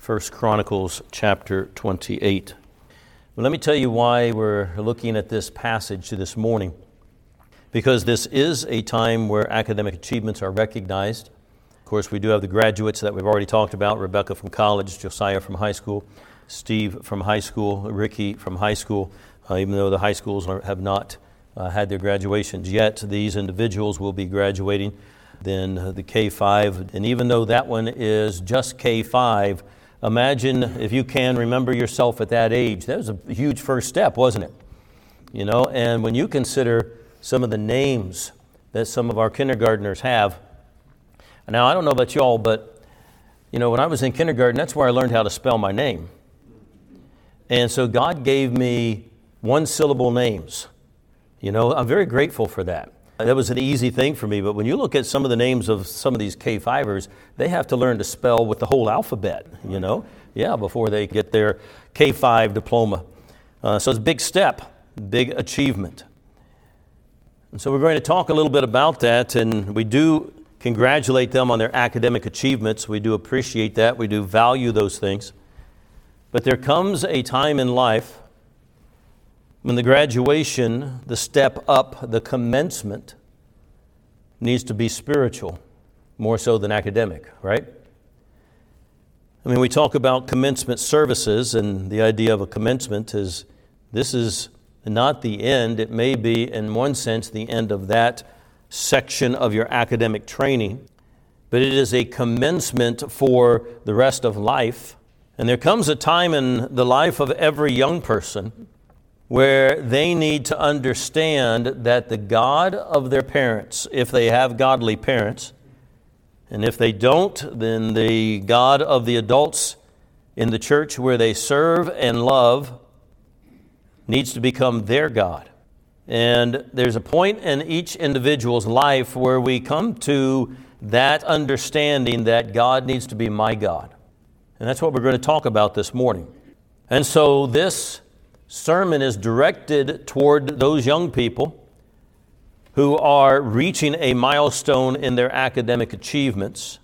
1 Chronicles chapter 28. Well, let me tell you why we're looking at this passage this morning. Because this is a time where academic achievements are recognized. Of course, we do have the graduates that we've already talked about, Rebecca from college, Josiah from high school, Steve from high school, Ricky from high school. Even though the high schools have not had their graduations yet, these individuals will be graduating. Then the K-5, and even though that one is just K-5, imagine if you can remember yourself at that age. That was a huge first step, wasn't it? You know, and when you consider some of the names that some of our kindergartners have. Now, I don't know about y'all, but, you know, when I was in kindergarten, that's where I learned how to spell my name. And so God gave me one-syllable names. You know, I'm very grateful for that. That was an easy thing for me, but when you look at some of the names of some of these K-5ers, they have to learn to spell with the whole alphabet, you know? Yeah, before they get their K-5 diploma. So it's a big step, big achievement. And so we're going to talk a little bit about that, and we do congratulate them on their academic achievements. We do appreciate that. We do value those things. But there comes a time in life when the graduation, the step up, the commencement needs to be spiritual, more so than academic, right? I mean, we talk about commencement services, and the idea of a commencement is this is not the end. It may be, in one sense, the end of that section of your academic training, but it is a commencement for the rest of life. And there comes a time in the life of every young person where they need to understand that the God of their parents, if they have godly parents, and if they don't, then the God of the adults in the church where they serve and love needs to become their God. And there's a point in each individual's life where we come to that understanding that God needs to be my God. And that's what we're going to talk about this morning. And so this sermon is directed toward those young people who are reaching a milestone in their academic achievements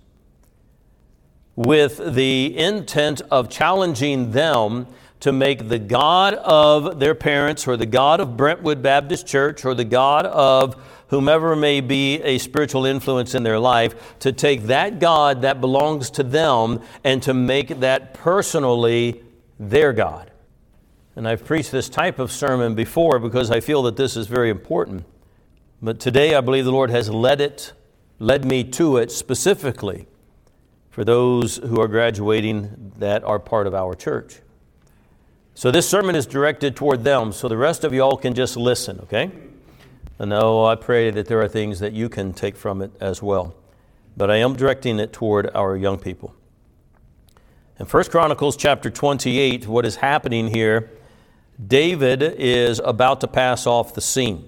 with the intent of challenging them to make the God of their parents or the God of Brentwood Baptist Church or the God of whomever may be a spiritual influence in their life, to take that God that belongs to them and to make that personally their God. And I've preached this type of sermon before because I feel that this is very important. But today I believe the Lord has led me to it specifically for those who are graduating that are part of our church. So this sermon is directed toward them, so the rest of y'all can just listen, okay? And I pray that there are things that you can take from it as well. But I am directing it toward our young people. In 1 Chronicles chapter 28, what is happening here, David is about to pass off the scene.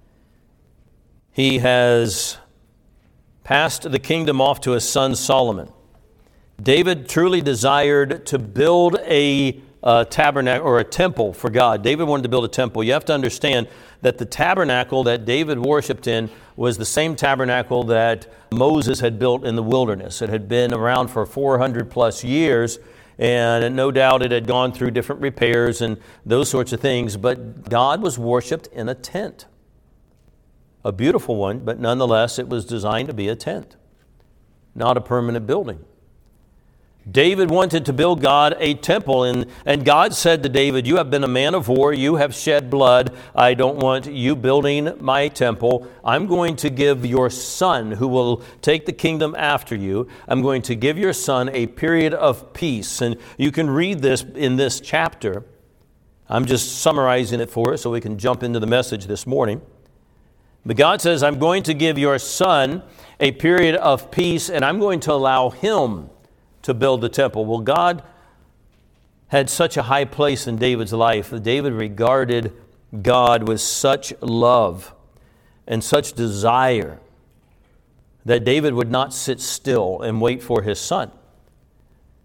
He has passed the kingdom off to his son Solomon. David truly desired to build a tabernacle or a temple for God. David wanted to build a temple. You have to understand that the tabernacle that David worshiped in was the same tabernacle that Moses had built in the wilderness. It had been around for 400 plus years, and no doubt it had gone through different repairs and those sorts of things, but God was worshiped in a tent. A beautiful one, but nonetheless it was designed to be a tent, not a permanent building. David wanted to build God a temple, and God said to David, "You have been a man of war, you have shed blood, I don't want you building my temple. I'm going to give your son, who will take the kingdom after you, I'm going to give your son a period of peace." And you can read this in this chapter. I'm just summarizing it for us so we can jump into the message this morning. But God says, "I'm going to give your son a period of peace, and I'm going to allow him to build the temple." Well, God had such a high place in David's life. David regarded God with such love and such desire that David would not sit still and wait for his son.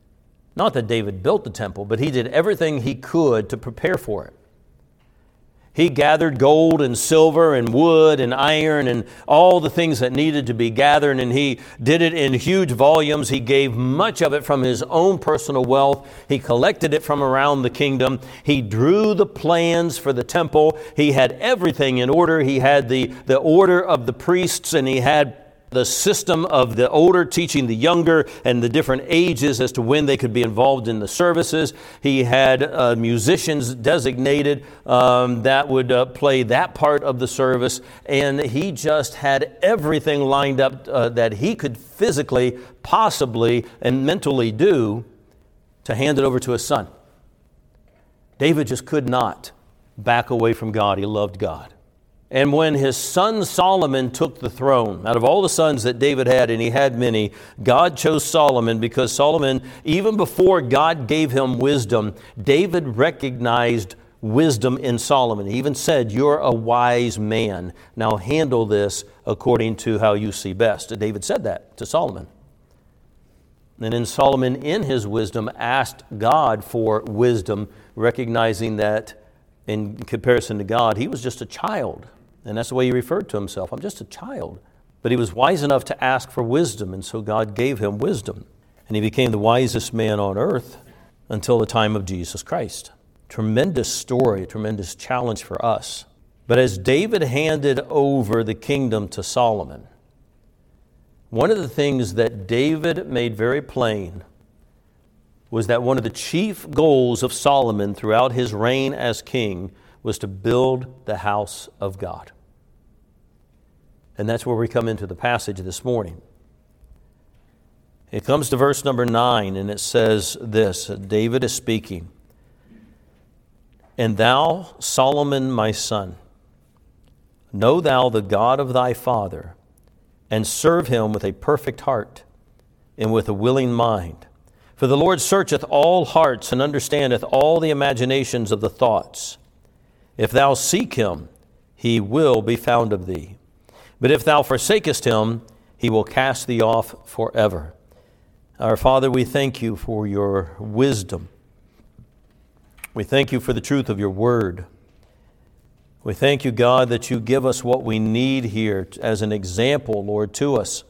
Not that David built the temple, but he did everything he could to prepare for it. He gathered gold and silver and wood and iron and all the things that needed to be gathered, and he did it in huge volumes. He gave much of it from his own personal wealth. He collected it from around the kingdom. He drew the plans for the temple. He had everything in order. He had the order of the priests, and he had the system of the older teaching the younger and the different ages as to when they could be involved in the services. He had musicians designated that would play that part of the service. And he just had everything lined up that he could physically, possibly, and mentally do to hand it over to his son. David just could not back away from God. He loved God. And when his son Solomon took the throne, out of all the sons that David had, and he had many, God chose Solomon because Solomon, even before God gave him wisdom, David recognized wisdom in Solomon. He even said, "You're a wise man. Now handle this according to how you see best." David said that to Solomon. And then Solomon, in his wisdom, asked God for wisdom, recognizing that in comparison to God, he was just a child. And that's the way he referred to himself. I'm just a child. But he was wise enough to ask for wisdom, and so God gave him wisdom. And he became the wisest man on earth until the time of Jesus Christ. Tremendous story, a tremendous challenge for us. But as David handed over the kingdom to Solomon, one of the things that David made very plain was that one of the chief goals of Solomon throughout his reign as king was to build the house of God. And that's where we come into the passage this morning. It comes to verse number 9, and it says this. David is speaking. "And thou, Solomon, my son, know thou the God of thy father, and serve him with a perfect heart and with a willing mind. For the Lord searcheth all hearts and understandeth all the imaginations of the thoughts. If thou seek him, he will be found of thee. But if thou forsakest him, he will cast thee off forever." Our Father, we thank you for your wisdom. We thank you for the truth of your word. We thank you, God, that you give us what we need here as an example, Lord, to us,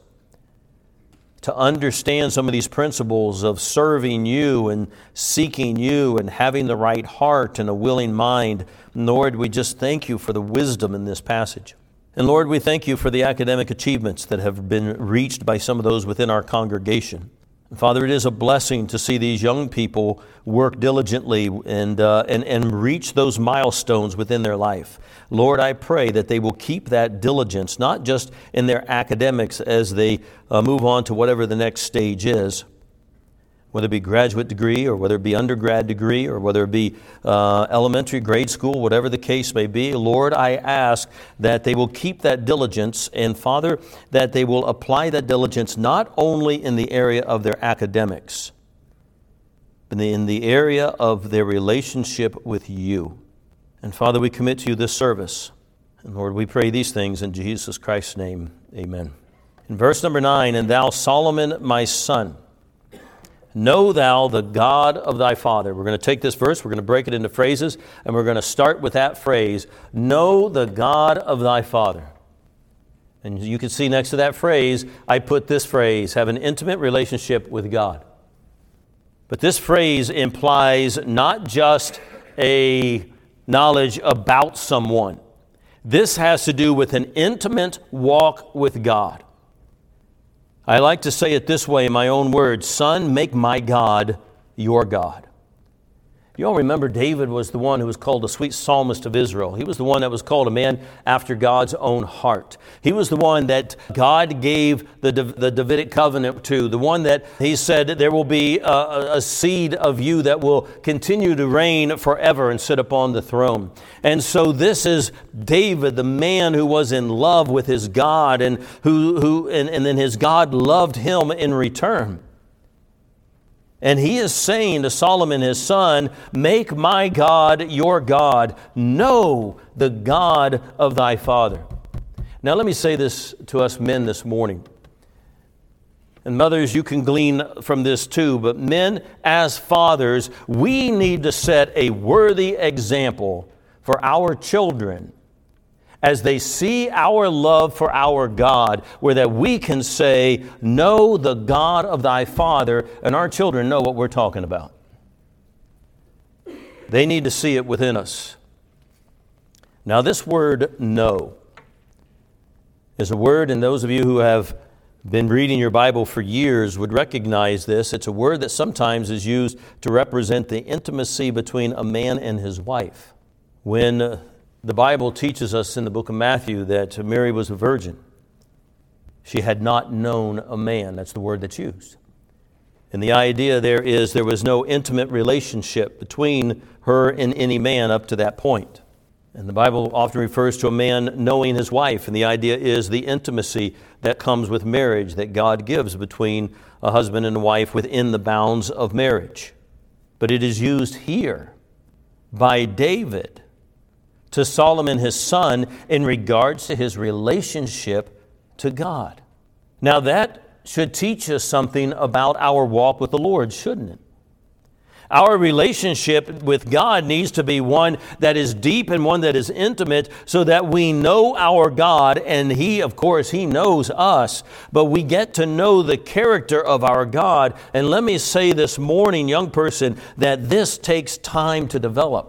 to understand some of these principles of serving you and seeking you and having the right heart and a willing mind. Lord, we just thank you for the wisdom in this passage. And Lord, we thank you for the academic achievements that have been reached by some of those within our congregation. Father, it is a blessing to see these young people work diligently and reach those milestones within their life. Lord, I pray that they will keep that diligence, not just in their academics as they move on to whatever the next stage is, whether it be graduate degree or whether it be undergrad degree or whether it be elementary, grade school, whatever the case may be. Lord, I ask that they will keep that diligence, and Father, that they will apply that diligence not only in the area of their academics, but in the area of their relationship with you. And Father, we commit to you this service. And Lord, we pray these things in Jesus Christ's name. Amen. In verse number 9, "And thou, Solomon, my son, know thou the God of thy father." We're going to take this verse, we're going to break it into phrases, and we're going to start with that phrase, "Know the God of thy father." And you can see next to that phrase, I put this phrase, "have an intimate relationship with God." But this phrase implies not just a knowledge about someone. This has to do with an intimate walk with God. I like to say it this way in my own words, "Son, make my God your God." You all remember David was the one who was called the sweet psalmist of Israel. He was the one that was called a man after God's own heart. He was the one that God gave the Davidic covenant to, the one that he said there will be a seed of you that will continue to reign forever and sit upon the throne. And so this is David, the man who was in love with his God and and then his God loved him in return. And he is saying to Solomon, his son, "Make my God your God. Know the God of thy father." Now let me say this to us men this morning. And mothers, you can glean from this too. But men, as fathers, we need to set a worthy example for our children as they see our love for our God, where that we can say, know the God of thy Father, and our children know what we're talking about. They need to see it within us. Now, this word know is a word, and those of you who have been reading your Bible for years would recognize this. It's a word that sometimes is used to represent the intimacy between a man and his wife. When the Bible teaches us in the book of Matthew that Mary was a virgin, she had not known a man. That's the word that's used. And the idea there was no intimate relationship between her and any man up to that point. And the Bible often refers to a man knowing his wife, and the idea is the intimacy that comes with marriage that God gives between a husband and a wife within the bounds of marriage. But it is used here by David to Solomon his son in regards to his relationship to God. Now that should teach us something about our walk with the Lord, shouldn't it? Our relationship with God needs to be one that is deep and one that is intimate so that we know our God, and He, of course, He knows us, but we get to know the character of our God. And let me say this morning, young person, that this takes time to develop.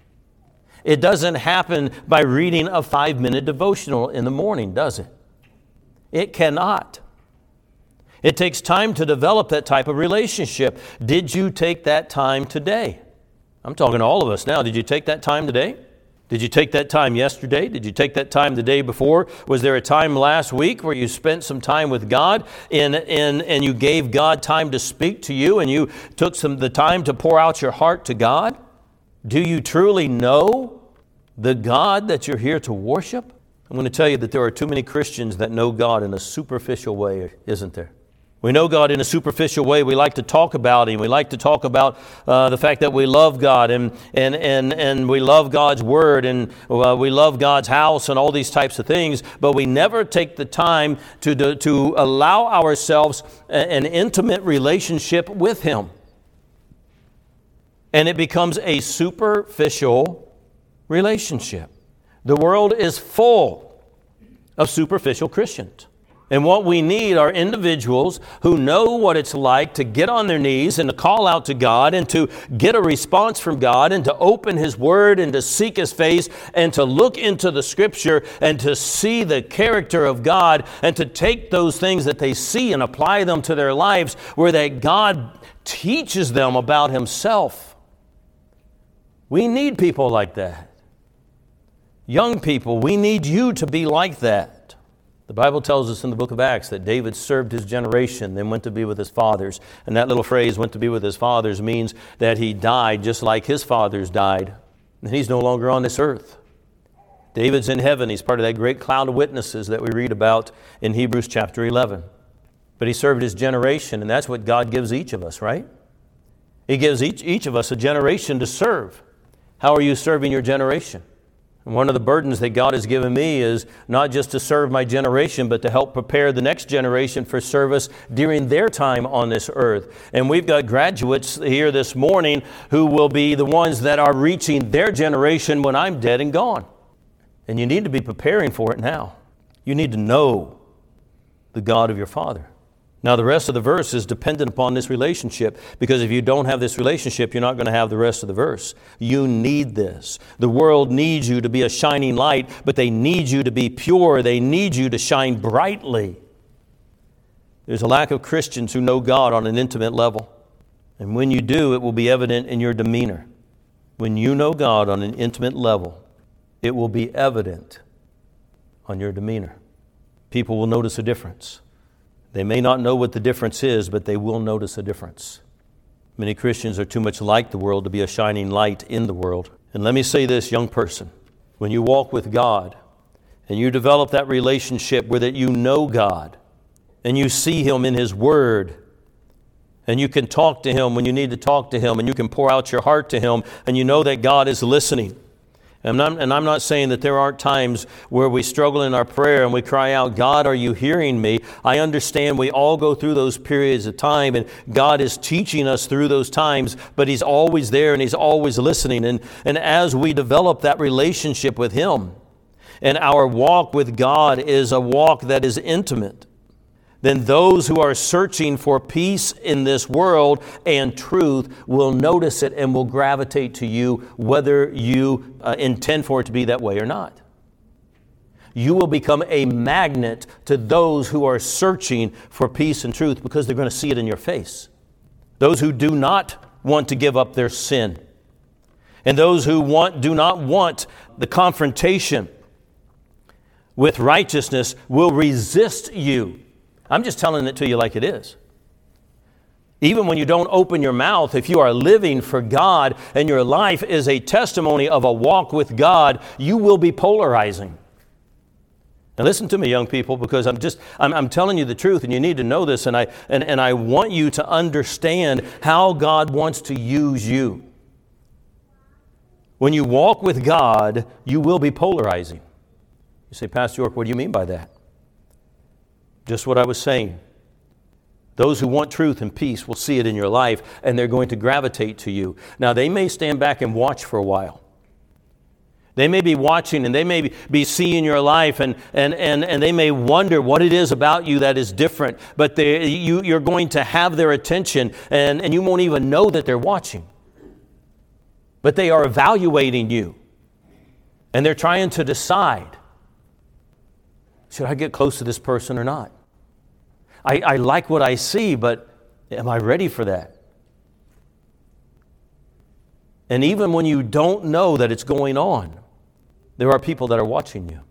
It doesn't happen by reading a 5-minute devotional in the morning, does it? It cannot. It takes time to develop that type of relationship. Did you take that time today? I'm talking to all of us now. Did you take that time today? Did you take that time yesterday? Did you take that time the day before? Was there a time last week where you spent some time with God and you gave God time to speak to you and you took the time to pour out your heart to God? Do you truly know the God that you're here to worship? I'm going to tell you that there are too many Christians that know God in a superficial way, isn't there? We know God in a superficial way. We like to talk about Him. We like to talk about the fact that we love God and we love God's Word and we love God's house and all these types of things, but we never take the time to allow ourselves an intimate relationship with Him. And it becomes a superficial relationship. The world is full of superficial Christians. And what we need are individuals who know what it's like to get on their knees and to call out to God and to get a response from God and to open His Word and to seek His face and to look into the Scripture and to see the character of God and to take those things that they see and apply them to their lives where that God teaches them about Himself. We need people like that. Young people, we need you to be like that. The Bible tells us in the book of Acts that David served his generation, then went to be with his fathers. And that little phrase, went to be with his fathers, means that he died just like his fathers died. And he's no longer on this earth. David's in heaven. He's part of that great cloud of witnesses that we read about in Hebrews chapter 11. But he served his generation, and that's what God gives each of us, right? He gives each of us a generation to serve. How are you serving your generation? And one of the burdens that God has given me is not just to serve my generation, but to help prepare the next generation for service during their time on this earth. And we've got graduates here this morning who will be the ones that are reaching their generation when I'm dead and gone. And you need to be preparing for it now. You need to know the God of your Father. Now, the rest of the verse is dependent upon this relationship, because if you don't have this relationship, you're not going to have the rest of the verse. You need this. The world needs you to be a shining light, but they need you to be pure. They need you to shine brightly. There's a lack of Christians who know God on an intimate level. And when you do, it will be evident in your demeanor. When you know God on an intimate level, it will be evident on your demeanor. People will notice a difference. They may not know what the difference is, but they will notice a difference. Many Christians are too much like the world to be a shining light in the world. And let me say this, young person, when you walk with God and you develop that relationship where that you know God and you see Him in His Word and you can talk to Him when you need to talk to Him and you can pour out your heart to Him and you know that God is listening And I'm not saying that there aren't times where we struggle in our prayer and we cry out, God, are you hearing me? I understand we all go through those periods of time, and God is teaching us through those times, but He's always there and He's always listening. And as we develop that relationship with Him, and our walk with God is a walk that is intimate, then those who are searching for peace in this world and truth will notice it and will gravitate to you, whether you intend for it to be that way or not. You will become a magnet to those who are searching for peace and truth, because they're going to see it in your face. Those who do not want to give up their sin, and those who do not want the confrontation with righteousness will resist you. I'm just telling it to you like it is. Even when you don't open your mouth, if you are living for God and your life is a testimony of a walk with God, you will be polarizing. Now listen to me, young people, because I'm telling you the truth, and you need to know this, and I want you to understand how God wants to use you. When you walk with God, you will be polarizing. You say, Pastor York, what do you mean by that? Just what I was saying. Those who want truth and peace will see it in your life, and they're going to gravitate to you. Now, they may stand back and watch for a while. They may be watching, and they may be seeing your life, and they may wonder what it is about you that is different. But you're going to have their attention, and you won't even know that they're watching. But they are evaluating you, and they're trying to decide, should I get close to this person or not? I like what I see, but am I ready for that? And even when you don't know that it's going on, there are people that are watching you.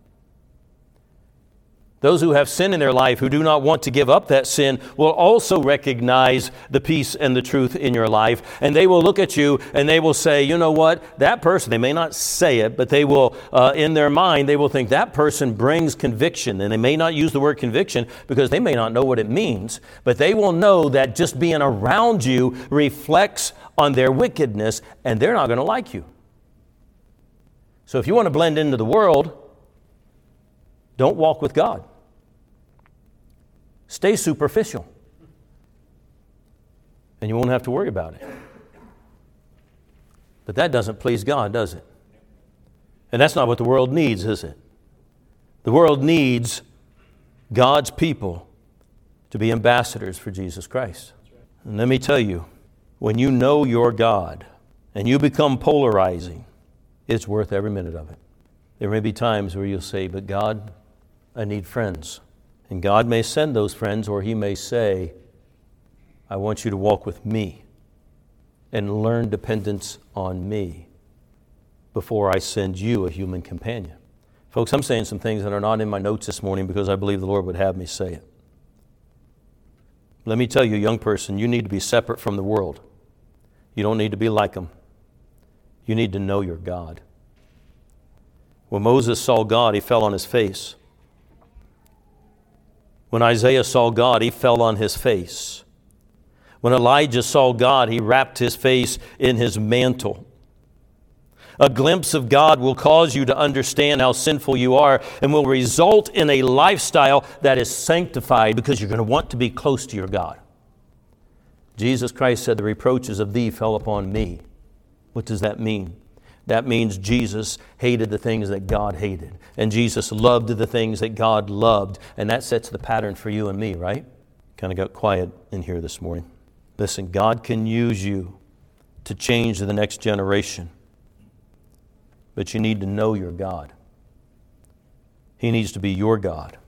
Those who have sin in their life, who do not want to give up that sin, will also recognize the peace and the truth in your life. And they will look at you and they will say, you know what, that person, they may not say it, but they will, in their mind, they will think that person brings conviction. And they may not use the word conviction because they may not know what it means, but they will know that just being around you reflects on their wickedness, and they're not going to like you. So if you want to blend into the world, don't walk with God. Stay superficial. And you won't have to worry about it. But that doesn't please God, does it? And that's not what the world needs, is it? The world needs God's people to be ambassadors for Jesus Christ. And let me tell you, when you know your God and you become polarizing, it's worth every minute of it. There may be times where you'll say, but God, I need friends. And God may send those friends, or He may say, I want you to walk with me and learn dependence on me before I send you a human companion. Folks, I'm saying some things that are not in my notes this morning because I believe the Lord would have me say it. Let me tell you, young person, you need to be separate from the world. You don't need to be like them. You need to know your God. When Moses saw God, he fell on his face. When Isaiah saw God, he fell on his face. When Elijah saw God, he wrapped his face in his mantle. A glimpse of God will cause you to understand how sinful you are and will result in a lifestyle that is sanctified because you're going to want to be close to your God. Jesus Christ said, the reproaches of thee fell upon me. What does that mean? That means Jesus hated the things that God hated. And Jesus loved the things that God loved. And that sets the pattern for you and me, right? Kind of got quiet in here this morning. Listen, God can use you to change the next generation. But you need to know your God. He needs to be your God.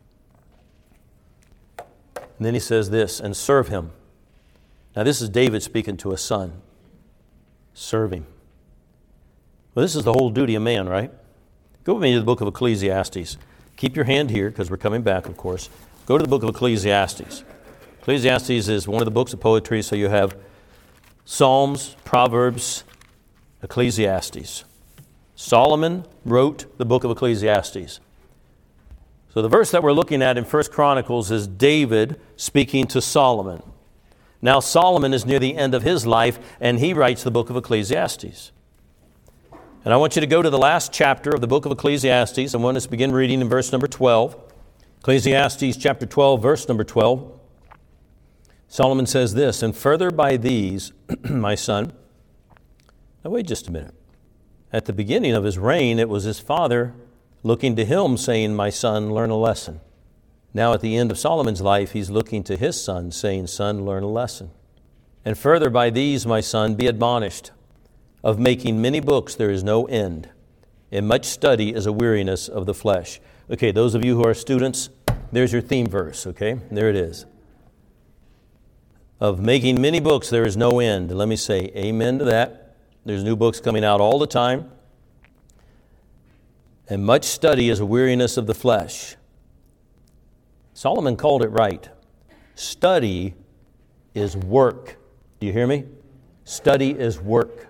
And then he says this, and serve Him. Now this is David speaking to a son. Serve Him. Well, this is the whole duty of man, right? Go with me to the book of Ecclesiastes. Keep your hand here because we're coming back, of course. Go to the book of Ecclesiastes. Ecclesiastes is one of the books of poetry, so you have Psalms, Proverbs, Ecclesiastes. Solomon wrote the book of Ecclesiastes. So the verse that we're looking at in 1 Chronicles is David speaking to Solomon. Now Solomon is near the end of his life, and he writes the book of Ecclesiastes. And I want you to go to the last chapter of the book of Ecclesiastes. I want us to begin reading in verse number 12. Ecclesiastes chapter 12, verse number 12. Solomon says this, "And further by these, my son..." Now wait just a minute. At the beginning of his reign, it was his father looking to him saying, "My son, learn a lesson." Now at the end of Solomon's life, he's looking to his son saying, "Son, learn a lesson." "And further by these, my son, be admonished. Of making many books there is no end, and much study is a weariness of the flesh." Okay, those of you who are students, there's your theme verse, okay? There it is. Of making many books there is no end. Let me say amen to that. There's new books coming out all the time. And much study is a weariness of the flesh. Solomon called it right. Study is work. Do you hear me? Study is work.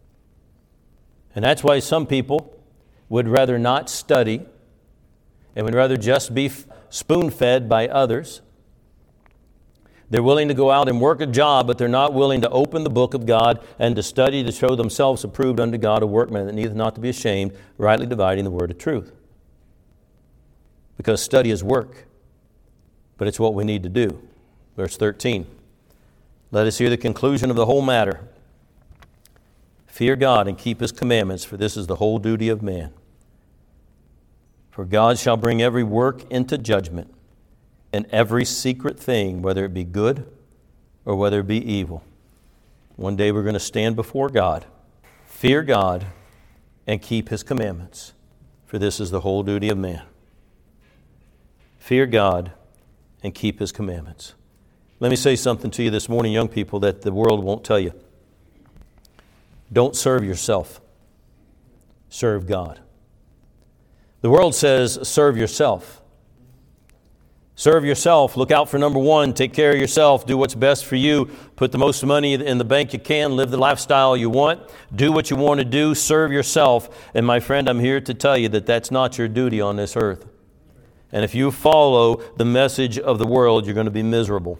And that's why some people would rather not study and would rather just be spoon-fed by others. They're willing to go out and work a job, but they're not willing to open the book of God and to study to show themselves approved unto God, a workman that needeth not to be ashamed, rightly dividing the word of truth. Because study is work, but it's what we need to do. Verse 13. "Let us hear the conclusion of the whole matter. Fear God and keep His commandments, for this is the whole duty of man. For God shall bring every work into judgment, and every secret thing, whether it be good or whether it be evil." One day we're going to stand before God. Fear God and keep His commandments, for this is the whole duty of man. Fear God and keep His commandments. Let me say something to you this morning, young people, that the world won't tell you. Don't serve yourself. Serve God. The world says, serve yourself. Serve yourself. Look out for number one. Take care of yourself. Do what's best for you. Put the most money in the bank you can. Live the lifestyle you want. Do what you want to do. Serve yourself. And my friend, I'm here to tell you that that's not your duty on this earth. And if you follow the message of the world, you're going to be miserable.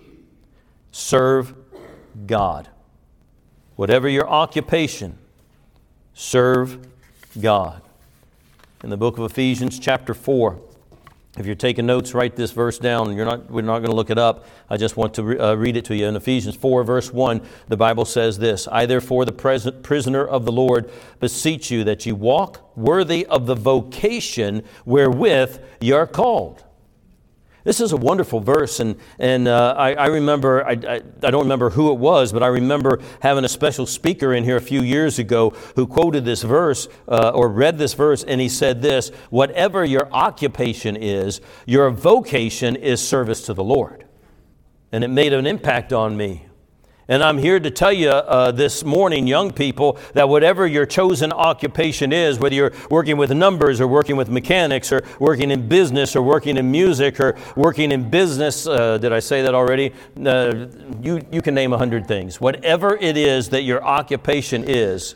Serve God. Whatever your occupation, serve God. In the book of Ephesians chapter 4, if you're taking notes, write this verse down. We're not going to look it up. I just want to read it to you. In Ephesians 4, verse 1, the Bible says this, "I therefore, the prisoner of the Lord, beseech you that ye walk worthy of the vocation wherewith ye are called." This is a wonderful verse, and I remember, I don't remember who it was, but I remember having a special speaker in here a few years ago who quoted this verse, or read this verse, and he said this, "Whatever your occupation is, your vocation is service to the Lord." And it made an impact on me. And I'm here to tell you this morning, young people, that whatever your chosen occupation is, whether you're working with numbers or working with mechanics or working in business or working in music or working in business, did I say that already? You can name 100 things. Whatever it is that your occupation is,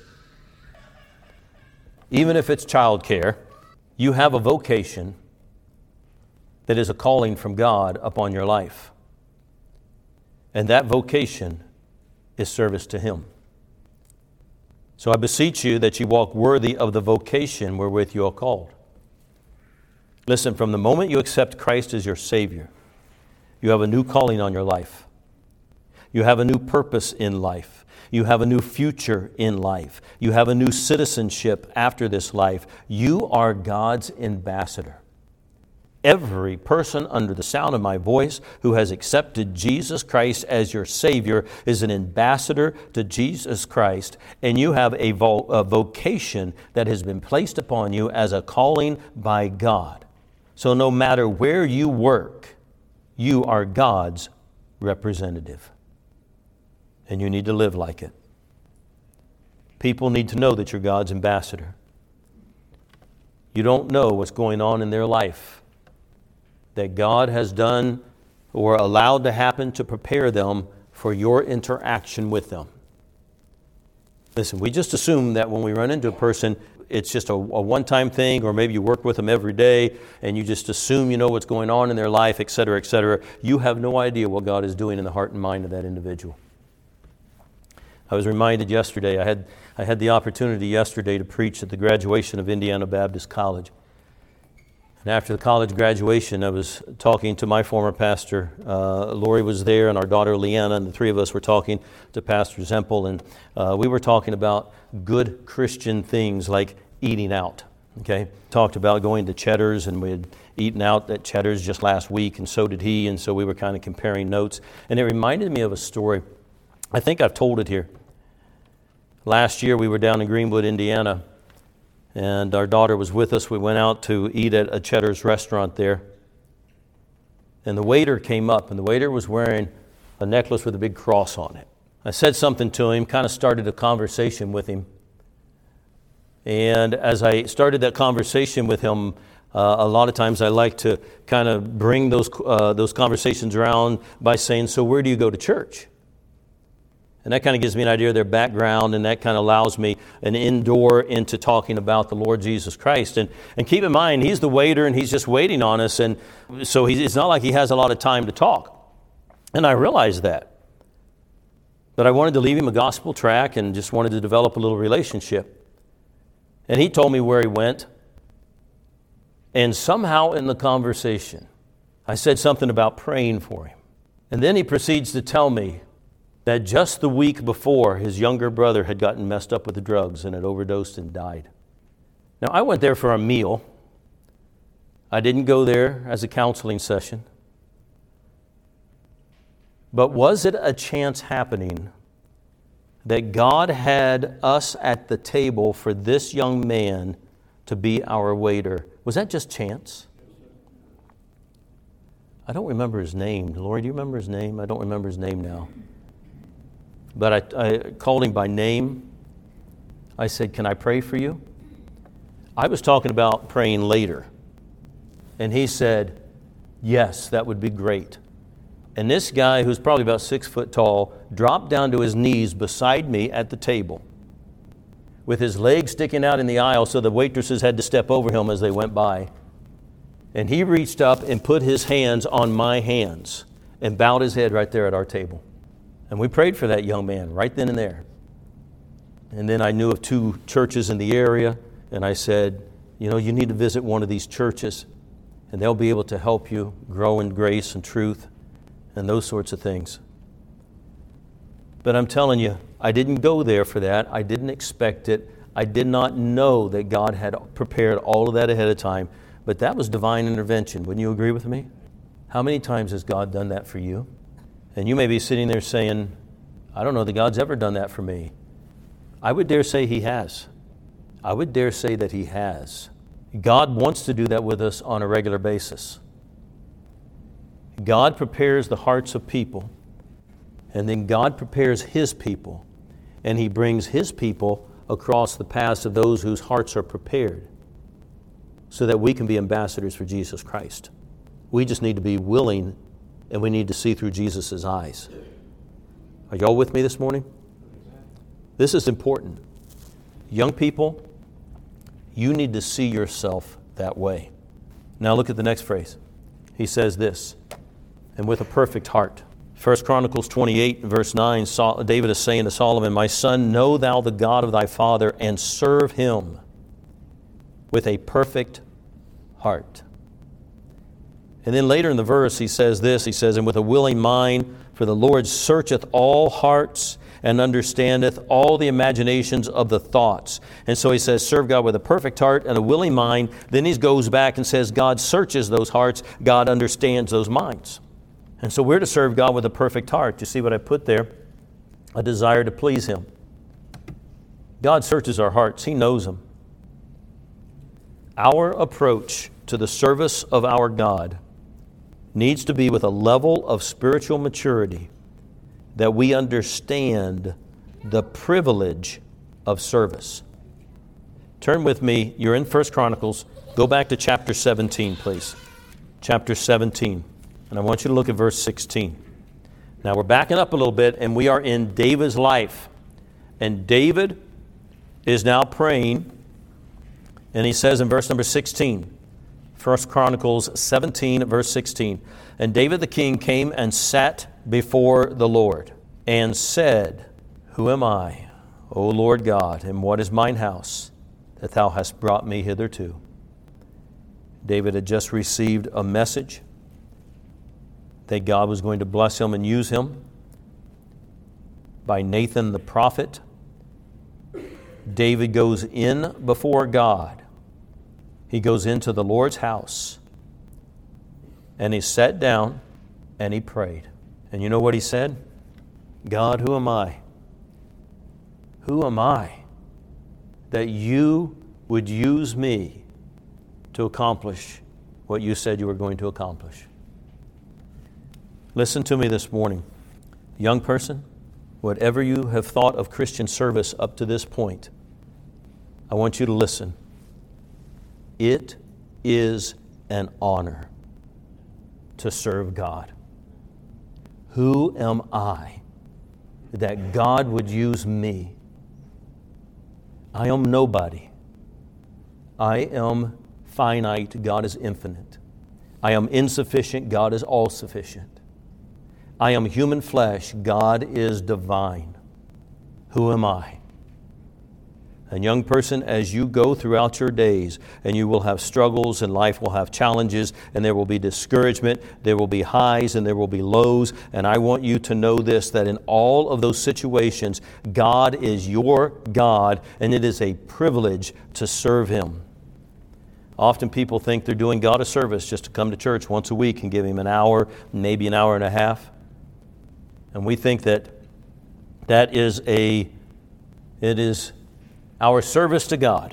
even if it's childcare, you have a vocation that is a calling from God upon your life. And that vocation is service to Him. So I beseech you that you walk worthy of the vocation wherewith you are called. Listen, from the moment you accept Christ as your Savior, you have a new calling on your life. You have a new purpose in life. You have a new future in life. You have a new citizenship after this life. You are God's ambassador. Every person under the sound of my voice who has accepted Jesus Christ as your Savior is an ambassador to Jesus Christ, and you have a vocation that has been placed upon you as a calling by God. So no matter where you work, you are God's representative, and you need to live like it. People need to know that you're God's ambassador. You don't know what's going on in their life that God has done or allowed to happen to prepare them for your interaction with them. Listen, we just assume that when we run into a person, it's just a one-time thing, or maybe you work with them every day and you just assume you know what's going on in their life, et cetera, et cetera. You have no idea what God is doing in the heart and mind of that individual. I was reminded yesterday, I had the opportunity yesterday to preach at the graduation of Indiana Baptist College. And after the college graduation, I was talking to my former pastor. Lori was there, and our daughter Leanna, and the three of us were talking to Pastor Zempel, and we were talking about good Christian things like eating out. Okay, talked about going to Cheddar's, and we had eaten out at Cheddar's just last week, and so did he, and so we were kind of comparing notes. And it reminded me of a story. I think I've told it here. Last year we were down in Greenwood, Indiana, and our daughter was with us. We went out to eat at a Cheddar's restaurant there. And the waiter came up, and the waiter was wearing a necklace with a big cross on it. I said something to him, kind of started a conversation with him. And as I started that conversation with him, a lot of times I like to kind of bring those conversations around by saying, "So where do you go to church?" And that kind of gives me an idea of their background, and that kind of allows me an indoor into talking about the Lord Jesus Christ. And keep in mind, he's the waiter, and he's just waiting on us, and so it's not like he has a lot of time to talk. And I realized that. But I wanted to leave him a gospel track and just wanted to develop a little relationship. And he told me where he went. And somehow in the conversation, I said something about praying for him. And then he proceeds to tell me that just the week before, his younger brother had gotten messed up with the drugs and had overdosed and died. Now, I went there for a meal. I didn't go there as a counseling session. But was it a chance happening that God had us at the table for this young man to be our waiter? Was that just chance? I don't remember his name. Lori, do you remember his name? I don't remember his name now. But I called him by name. I said, "Can I pray for you?" I was talking about praying later. And he said, "Yes, that would be great." And this guy, who's probably about 6 foot tall, dropped down to his knees beside me at the table with his legs sticking out in the aisle so the waitresses had to step over him as they went by. And he reached up and put his hands on my hands and bowed his head right there at our table. And we prayed for that young man right then and there. And then I knew of 2 churches in the area, and I said, "You know, you need to visit one of these churches, and they'll be able to help you grow in grace and truth and those sorts of things." But I'm telling you, I didn't go there for that. I didn't expect it. I did not know that God had prepared all of that ahead of time. But that was divine intervention. Wouldn't you agree with me? How many times has God done that for you? And you may be sitting there saying, "I don't know that God's ever done that for me." I would dare say He has. I would dare say that He has. God wants to do that with us on a regular basis. God prepares the hearts of people, and then God prepares His people, and He brings His people across the paths of those whose hearts are prepared so that we can be ambassadors for Jesus Christ. We just need to be willing, and we need to see through Jesus' eyes. Are y'all with me this morning? This is important. Young people, you need to see yourself that way. Now look at the next phrase. He says this, "and with a perfect heart." 1 Chronicles 28, verse 9, David is saying to Solomon, "My son, know thou the God of thy father, and serve Him with a perfect heart." And then later in the verse, he says this, he says, "and with a willing mind, for the Lord searcheth all hearts and understandeth all the imaginations of the thoughts." And so he says, serve God with a perfect heart and a willing mind. Then he goes back and says, God searches those hearts. God understands those minds. And so we're to serve God with a perfect heart. You see what I put there? A desire to please Him. God searches our hearts. He knows them. Our approach to the service of our God needs to be with a level of spiritual maturity that we understand the privilege of service. Turn with me, you're in 1 Chronicles, go back to chapter 17, please. Chapter 17, and I want you to look at verse 16. Now we're backing up a little bit, and we are in David's life. And David is now praying, and he says in verse number 16, 1 Chronicles 17, verse 16, "And David the king came and sat before the Lord, and said, Who am I, O Lord God, and what is mine house, that thou hast brought me hitherto? David had just received a message that God was going to bless him and use him by Nathan the prophet. David goes in before God. He goes into the Lord's house, and he sat down and he prayed. And you know what he said? God, who am I? Who am I that you would use me to accomplish what you said you were going to accomplish? Listen to me this morning. Young person, whatever you have thought of Christian service up to this point, I want you to listen. It is an honor to serve God. Who am I that God would use me? I am nobody. I am finite. God is infinite. I am insufficient. God is all-sufficient. I am human flesh. God is divine. Who am I? And young person, as you go throughout your days, and you will have struggles, and life will have challenges, and there will be discouragement, there will be highs, and there will be lows, and I want you to know this, that in all of those situations, God is your God, and it is a privilege to serve Him. Often people think they're doing God a service just to come to church once a week and give Him an hour, maybe an hour and a half. And we think that it is our service to God.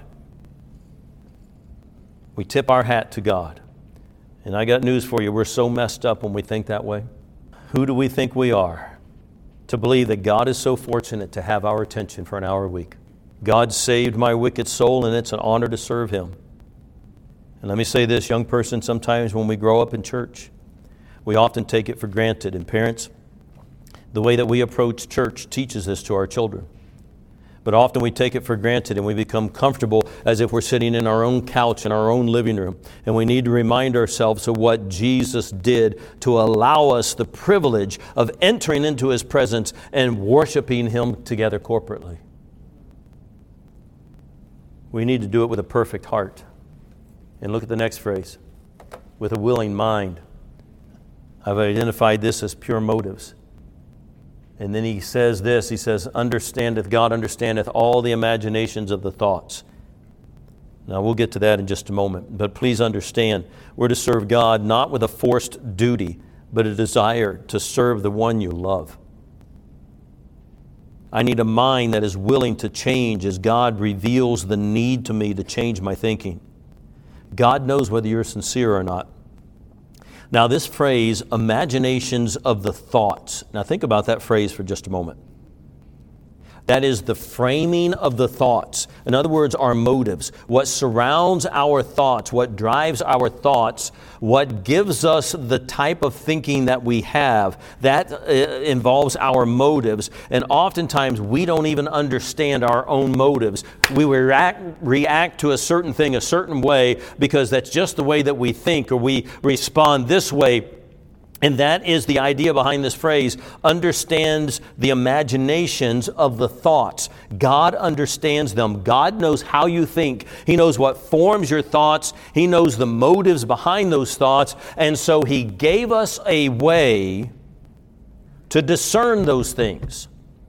We tip our hat to God. And I got news for you, we're so messed up when we think that way. Who do we think we are to believe that God is so fortunate to have our attention for an hour a week? God saved my wicked soul, and it's an honor to serve Him. And let me say this, young person, sometimes when we grow up in church, we often take it for granted. And parents, the way that we approach church teaches this to our children. But often we take it for granted and we become comfortable as if we're sitting in our own couch in our own living room. And we need to remind ourselves of what Jesus did to allow us the privilege of entering into His presence and worshiping Him together corporately. We need to do it with a perfect heart. And look at the next phrase, with a willing mind. I've identified this as pure motives. And then he says this, he says, God understandeth all the imaginations of the thoughts. Now we'll get to that in just a moment, but please understand, we're to serve God not with a forced duty, but a desire to serve the one you love. I need a mind that is willing to change as God reveals the need to me to change my thinking. God knows whether you're sincere or not. Now this phrase, imaginations of the thoughts. Now think about that phrase for just a moment. That is the framing of the thoughts. In other words, our motives. What surrounds our thoughts, what drives our thoughts, what gives us the type of thinking that we have, that involves our motives. And oftentimes we don't even understand our own motives. We react to a certain thing a certain way because that's just the way that we think, or we respond this way. And that is the idea behind this phrase, understands the imaginations of the thoughts. God understands them. God knows how you think. He knows what forms your thoughts. He knows the motives behind those thoughts. And so He gave us a way to discern those things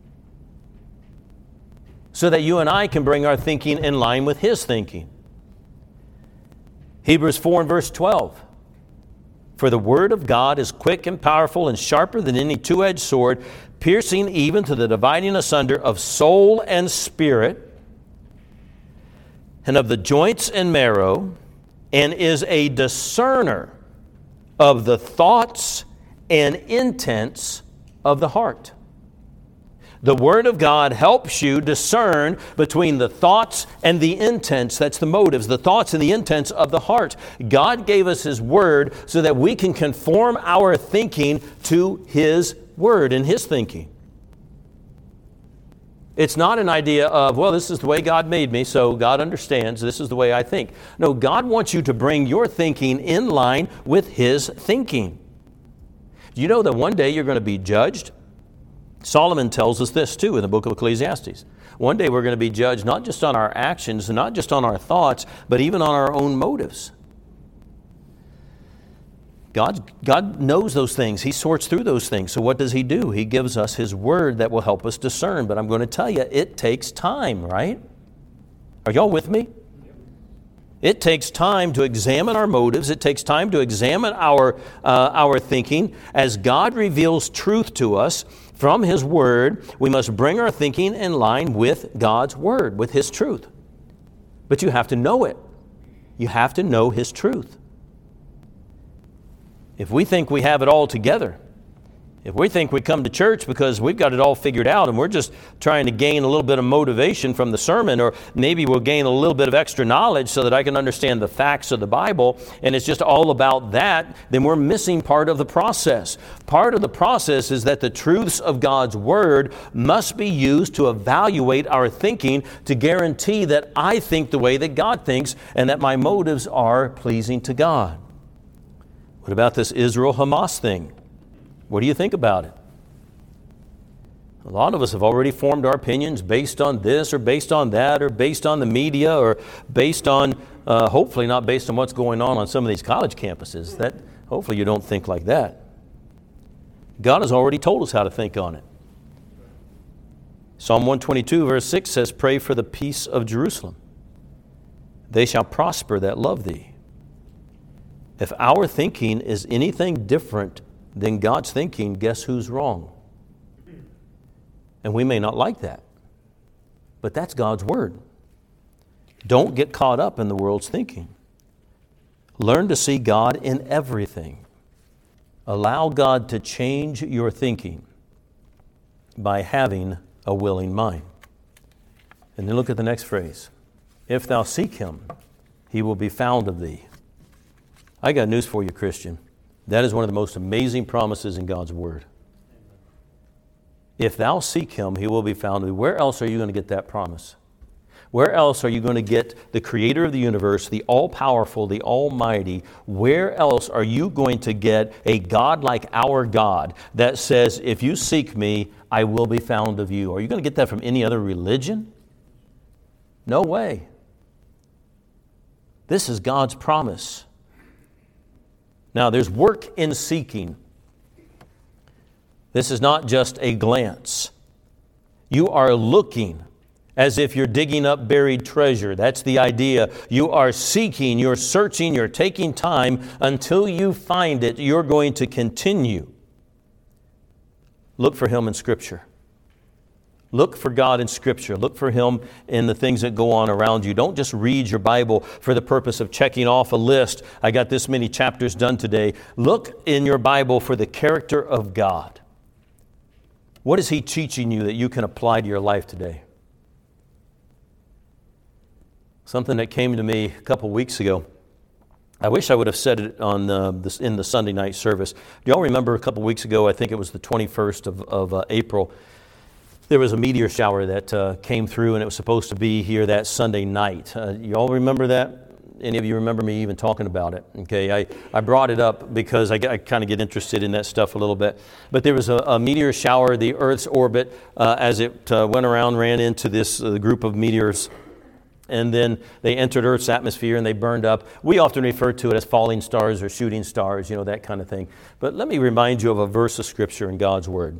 so that you and I can bring our thinking in line with His thinking. Hebrews 4 and verse 12. For the word of God is quick and powerful and sharper than any two-edged sword, piercing even to the dividing asunder of soul and spirit, and of the joints and marrow, and is a discerner of the thoughts and intents of the heart. The Word of God helps you discern between the thoughts and the intents, that's the motives, the thoughts and the intents of the heart. God gave us His Word so that we can conform our thinking to His Word and His thinking. It's not an idea of, well, this is the way God made me, so God understands, this is the way I think. No, God wants you to bring your thinking in line with His thinking. Do you know that one day you're going to be judged? Solomon tells us this too in the book of Ecclesiastes. One day we're going to be judged not just on our actions, not just on our thoughts, but even on our own motives. God knows those things. He sorts through those things. So what does He do? He gives us His Word that will help us discern. But I'm going to tell you, it takes time, right? Are y'all with me? It takes time to examine our motives. It takes time to examine our thinking. As God reveals truth to us from His Word, we must bring our thinking in line with God's Word, with His truth. But you have to know it. You have to know His truth. If we think we have it all together, if we think we come to church because we've got it all figured out and we're just trying to gain a little bit of motivation from the sermon, or maybe we'll gain a little bit of extra knowledge so that I can understand the facts of the Bible, and it's just all about that, then we're missing part of the process. Part of the process is that the truths of God's Word must be used to evaluate our thinking to guarantee that I think the way that God thinks and that my motives are pleasing to God. What about this Israel-Hamas thing? What do you think about it? A lot of us have already formed our opinions based on this or based on that or based on the media or based on, hopefully not based on what's going on some of these college campuses. That hopefully you don't think like that. God has already told us how to think on it. Psalm 122 verse 6 says, "Pray for the peace of Jerusalem. They shall prosper that love thee." If our thinking is anything different than God's thinking, guess who's wrong? And we may not like that, but that's God's Word. Don't get caught up in the world's thinking. Learn to see God in everything. Allow God to change your thinking by having a willing mind. And then look at the next phrase. If thou seek Him, He will be found of thee. I got news for you, Christian. That is one of the most amazing promises in God's Word. If thou seek Him, He will be found of thee. Where else are you going to get that promise? Where else are you going to get the Creator of the universe, the all-powerful, the almighty? Where else are you going to get a God like our God that says, if you seek me, I will be found of you? Are you going to get that from any other religion? No way. This is God's promise. Now, there's work in seeking. This is not just a glance. You are looking as if you're digging up buried treasure. That's the idea. You are seeking, you're searching, you're taking time until you find it. You're going to continue. Look for Him in Scripture. Look for God in Scripture. Look for Him in the things that go on around you. Don't just read your Bible for the purpose of checking off a list. I got this many chapters done today. Look in your Bible for the character of God. What is He teaching you that you can apply to your life today? Something that came to me a couple weeks ago. I wish I would have said it on in the Sunday night service. Do y'all remember a couple weeks ago, I think it was the 21st of April, there was a meteor shower that came through, and it was supposed to be here that Sunday night. You all remember that? Any of you remember me even talking about it? Okay, I brought it up because I kind of get interested in that stuff a little bit. But there was a meteor shower, the Earth's orbit, as it went around, ran into this group of meteors. And then they entered Earth's atmosphere and they burned up. We often refer to it as falling stars or shooting stars, that kind of thing. But let me remind you of a verse of Scripture in God's Word.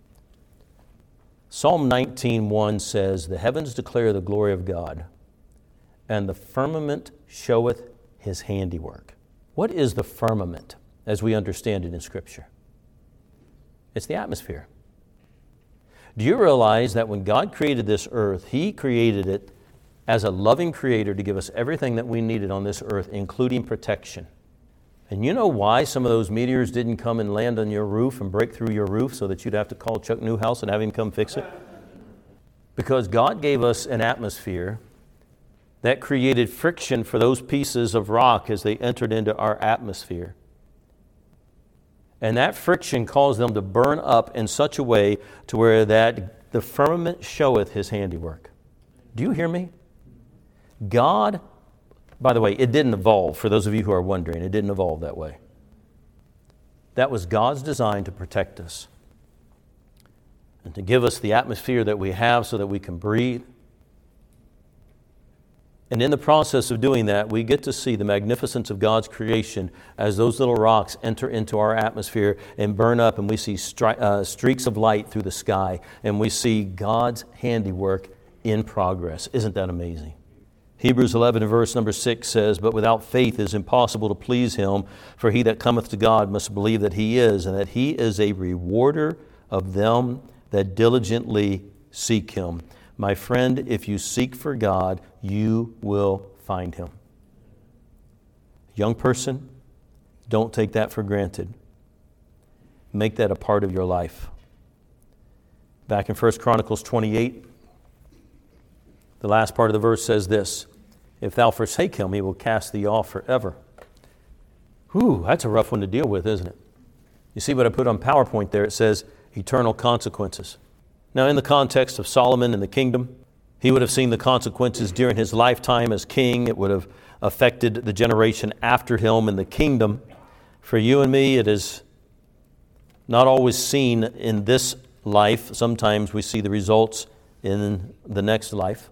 Psalm 19:1 says, "The heavens declare the glory of God, and the firmament showeth His handiwork." What is the firmament as we understand it in Scripture? It's the atmosphere. Do you realize that when God created this earth, He created it as a loving Creator to give us everything that we needed on this earth, including protection? And you know why some of those meteors didn't come and land on your roof and break through your roof so that you'd have to call Chuck Newhouse and have him come fix it? Because God gave us an atmosphere that created friction for those pieces of rock as they entered into our atmosphere. And that friction caused them to burn up in such a way to where that the firmament showeth His handiwork. Do you hear me? God, by the way, it didn't evolve. For those of you who are wondering, it didn't evolve that way. That was God's design to protect us. and to give us the atmosphere that we have so that we can breathe. And in the process of doing that, we get to see the magnificence of God's creation as those little rocks enter into our atmosphere and burn up, and we see streaks of light through the sky, and we see God's handiwork in progress. Isn't that amazing? Hebrews 11 and verse number 6 says, "But without faith it is impossible to please Him, for he that cometh to God must believe that He is, and that He is a rewarder of them that diligently seek Him." My friend, if you seek for God, you will find Him. Young person, don't take that for granted. Make that a part of your life. Back in 1 Chronicles 28, the last part of the verse says this, "If thou forsake Him, He will cast thee off forever." Whew, that's a rough one to deal with, isn't it? You see what I put on PowerPoint there? It says eternal consequences. Now, in the context of Solomon and the kingdom, he would have seen the consequences during his lifetime as king. It would have affected the generation after him in the kingdom. For you and me, it is not always seen in this life. Sometimes we see the results in the next life.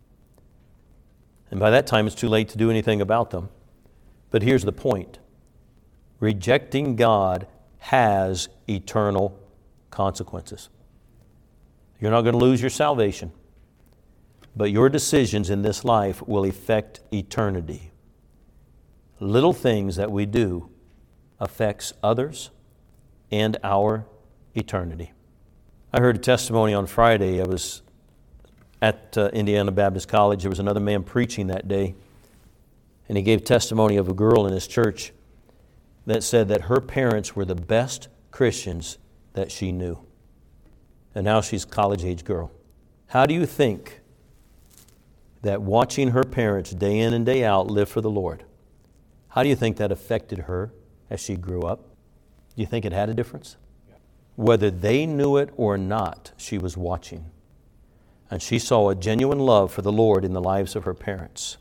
And by that time, it's too late to do anything about them. But here's the point. Rejecting God has eternal consequences. You're not going to lose your salvation, but your decisions in this life will affect eternity. Little things that we do affects others and our eternity. I heard a testimony on Friday. I was at Indiana Baptist College. There was another man preaching that day, and he gave testimony of a girl in his church that said that her parents were the best Christians that she knew. And now she's a college-age girl. How do you think that watching her parents day in and day out live for the Lord, how do you think that affected her as she grew up? Do you think it had a difference? Whether they knew it or not, she was watching. And she saw a genuine love for the Lord in the lives of her parents.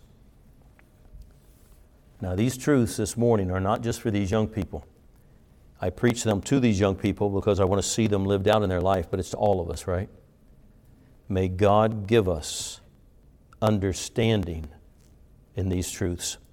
Now, these truths this morning are not just for these young people. I preach them to these young people because I want to see them lived out in their life, but it's to all of us, right? May God give us understanding in these truths.